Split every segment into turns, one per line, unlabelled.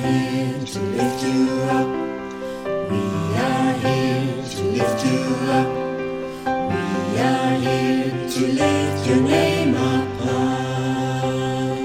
here to lift you up. We are here to lift you up. We are here to lift your name up high.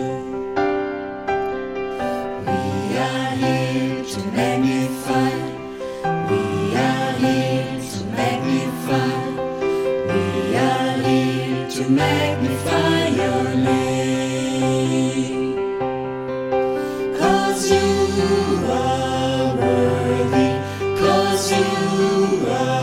We are here to magnify. We are here to magnify. We are here to magnify your name. 'Cause you are worthy, 'cause you are